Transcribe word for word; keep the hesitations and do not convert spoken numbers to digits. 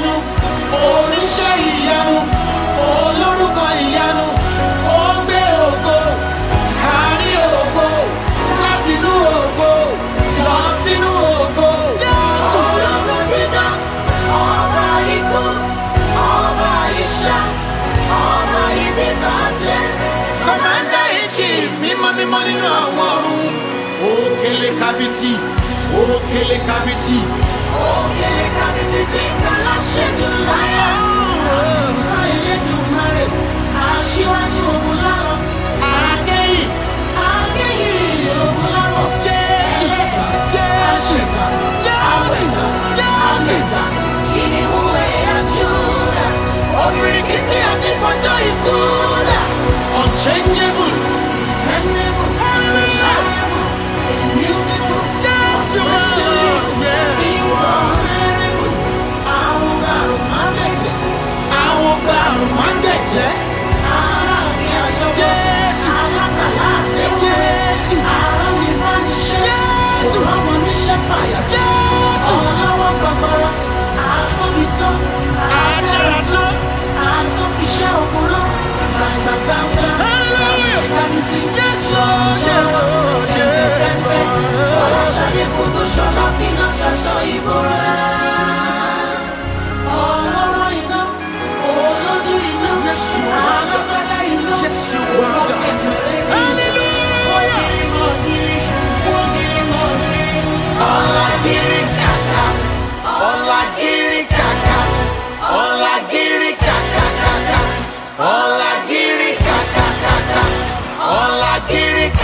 ìyanu, oníṣẹ́ ìyanu, olórúkọ ìyanu, ó gbé ògo, kárí ògo, látinú ògo, lọ sínú ògo. Jésù. Ológo dídán, ọba ikú, ọba ìṣá, ọba ìdìbàjẹ́. Commander in chief, mímọ́ mímọ́ nínú àwọn ọ̀run. Òkèlè kábítì, òkèlè kábítì. Òkèlè kábítì tí ń kà láṣẹ jù láyé. Àmùsá Elédùmarè, aṣíwájú ogun lárọ̀. Akẹ́yìn, akẹ́yìn ogun lárọ̀. Jésù, Jésù, Jésù, Jésù. Kìnìún ẹ̀yà Júdà, òbìrìkìtì àjípọ̀jọ́ ikú dà. Unchangeable, dependable, reliable, immutable, yes, you are, yes, you are. Àwọn gbàrú máa ń bẹ̀jẹ̀, àwọn gbàrú máa ń bẹ̀jẹ̀. Ààrin àjọpọ̀, Jésù, alágbàlá àtẹ̀wọ́, Jésù, àrùn ìbániṣẹ́, Jésù, ọmọ níṣẹ́ fàyà, Jésù, ọlọ́wọ́ gbàgbọ́rọ̀, àtọ́bi tán, àdára tán, àtọ́fiṣẹ́ òkúrọ́, gbàgbàgbàgbà. Yes, Lord, yes, Lord, yes, Lord. Ọlọ́ṣadé fòtò ṣọlá fínà ṣaṣọ ìbora. Ọlọ́rọ̀ iná, olójú iná, alágbádá iná, olókèmẹ̀rẹ̀ mọ̀gìrì mọ̀gìrì, mọ̀gìrì mọ̀gìrì. Ọlágìrì kàkà, ọlágìrì kàkà, ọlágìrì kàkà kàkà, ọlágìrì kàkà kàkà, ọlágìrì kàkà.